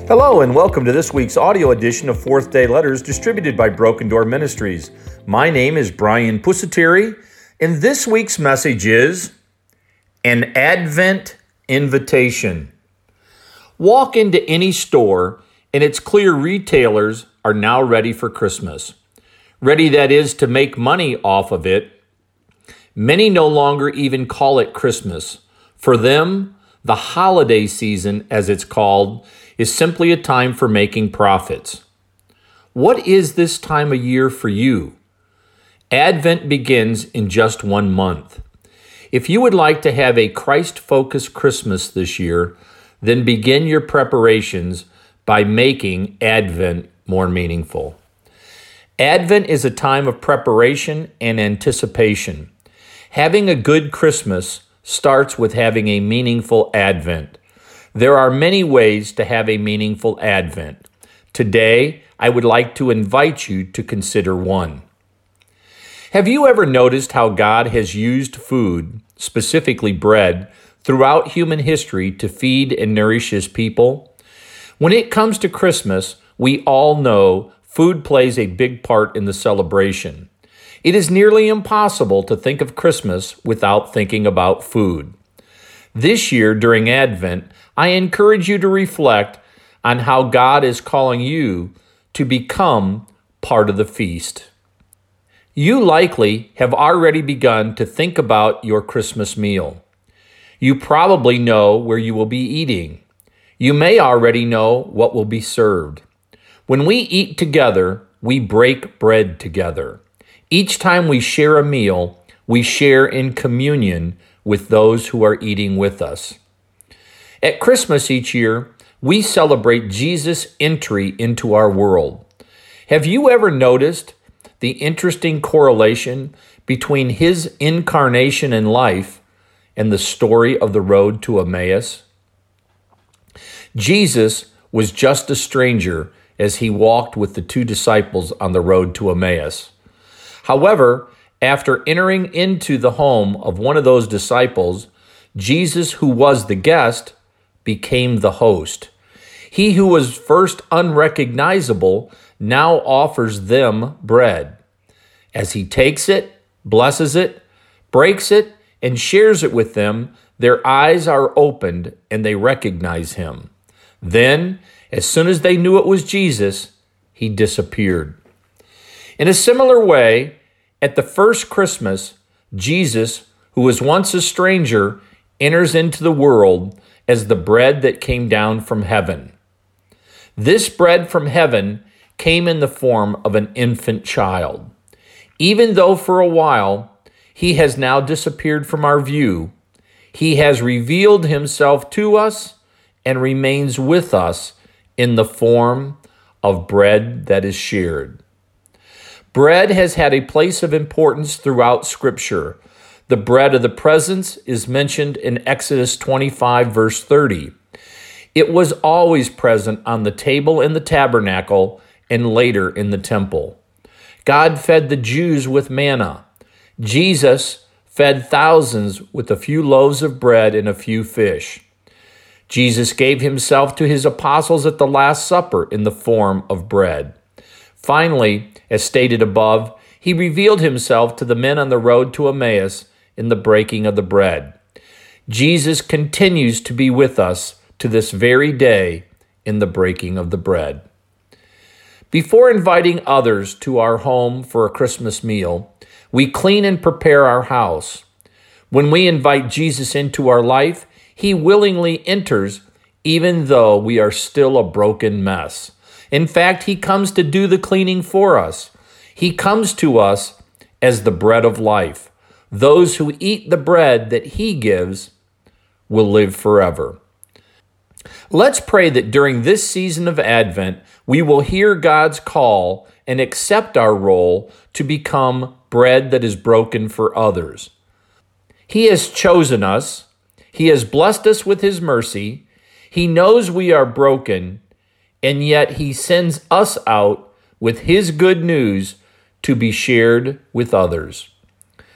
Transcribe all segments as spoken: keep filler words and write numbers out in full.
Hello and welcome to this week's audio edition of Fourth Day Letters distributed by Broken Door Ministries. My name is Brian Pusateri, and this week's message is an Advent invitation. Walk into any store and it's clear retailers are now ready for Christmas. Ready, that is, to make money off of it. Many no longer even call it Christmas. For them, the holiday season, as it's called, is simply a time for making profits. What is this time of year for you? Advent begins in just one month. If you would like to have a Christ-focused Christmas this year, then begin your preparations by making Advent more meaningful. Advent is a time of preparation and anticipation. Having a good Christmas starts with having a meaningful Advent. There are many ways to have a meaningful Advent. Today, I would like to invite you to consider one. Have you ever noticed how God has used food, specifically bread, throughout human history to feed and nourish His people? When it comes to Christmas, we all know food plays a big part in the celebration. It is nearly impossible to think of Christmas without thinking about food. This year, during Advent, I encourage you to reflect on how God is calling you to become part of the feast. You likely have already begun to think about your Christmas meal. You probably know where you will be eating. You may already know what will be served. When we eat together, we break bread together. Each time we share a meal, we share in communion with those who are eating with us. At Christmas each year, we celebrate Jesus' entry into our world. Have you ever noticed the interesting correlation between His incarnation and life and the story of the road to Emmaus? Jesus was just a stranger as He walked with the two disciples on the road to Emmaus. However, after entering into the home of one of those disciples, Jesus, who was the guest, became the host. He who was first unrecognizable now offers them bread. As He takes it, blesses it, breaks it, and shares it with them, their eyes are opened and they recognize Him. Then, as soon as they knew it was Jesus, He disappeared. In a similar way, at the first Christmas, Jesus, who was once a stranger, enters into the world as the bread that came down from heaven. This bread from heaven came in the form of an infant child. Even though for a while He has now disappeared from our view, He has revealed Himself to us and remains with us in the form of bread that is shared. Bread has had a place of importance throughout Scripture. The bread of the presence is mentioned in Exodus twenty-five, verse thirty. It was always present on the table in the tabernacle and later in the temple. God fed the Jews with manna. Jesus fed thousands with a few loaves of bread and a few fish. Jesus gave Himself to His apostles at the Last Supper in the form of bread. Finally, as stated above, He revealed Himself to the men on the road to Emmaus in the breaking of the bread. Jesus continues to be with us to this very day in the breaking of the bread. Before inviting others to our home for a Christmas meal, we clean and prepare our house. When we invite Jesus into our life, He willingly enters even though we are still a broken mess. In fact, He comes to do the cleaning for us. He comes to us as the bread of life. Those who eat the bread that He gives will live forever. Let's pray that during this season of Advent, we will hear God's call and accept our role to become bread that is broken for others. He has chosen us. He has blessed us with His mercy. He knows we are broken, and yet He sends us out with His good news to be shared with others.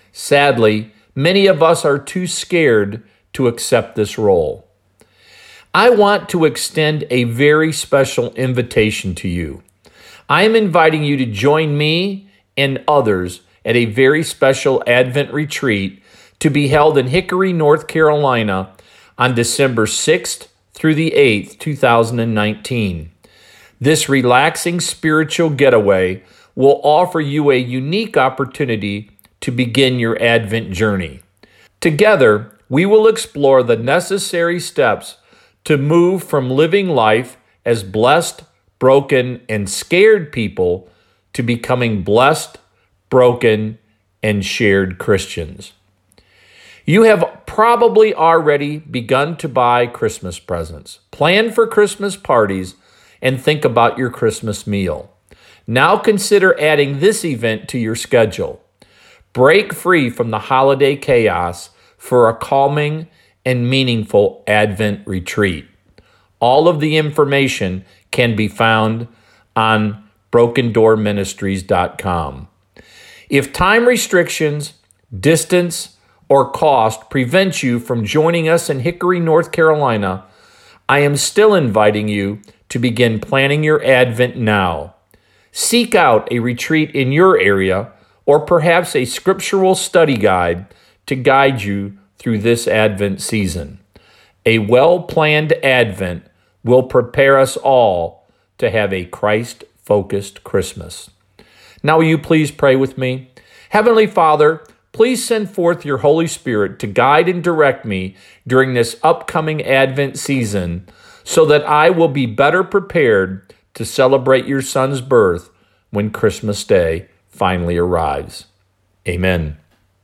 Sadly, many of us are too scared to accept this role. I want to extend a very special invitation to you. I am inviting you to join me and others at a very special Advent retreat to be held in Hickory, North Carolina on December sixth through the eighth, two thousand nineteen. This relaxing spiritual getaway will offer you a unique opportunity to begin your Advent journey. Together, we will explore the necessary steps to move from living life as blessed, broken, and scared people to becoming blessed, broken, and shared Christians. You have probably already begun to buy Christmas presents, plan for Christmas parties, and think about your Christmas meal. Now consider adding this event to your schedule. Break free from the holiday chaos for a calming and meaningful Advent retreat. All of the information can be found on broken door ministries dot com. If time restrictions, distance, or cost prevent you from joining us in Hickory, North Carolina, I am still inviting you to begin planning your Advent now. Seek out a retreat in your area or perhaps a scriptural study guide to guide you through this Advent season. A well-planned Advent will prepare us all to have a Christ-focused Christmas. Now will you please pray with me? Heavenly Father, please send forth your Holy Spirit to guide and direct me during this upcoming Advent season so that I will be better prepared to celebrate your Son's birth when Christmas Day finally arrives. Amen.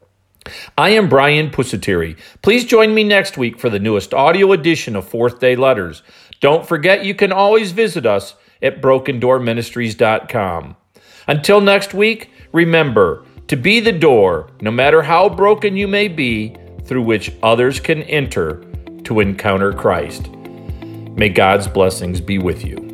I am Brian Pusateri. Please join me next week for the newest audio edition of Fourth Day Letters. Don't forget you can always visit us at broken door ministries dot com. Until next week, remember to be the door, no matter how broken you may be, through which others can enter to encounter Christ. May God's blessings be with you.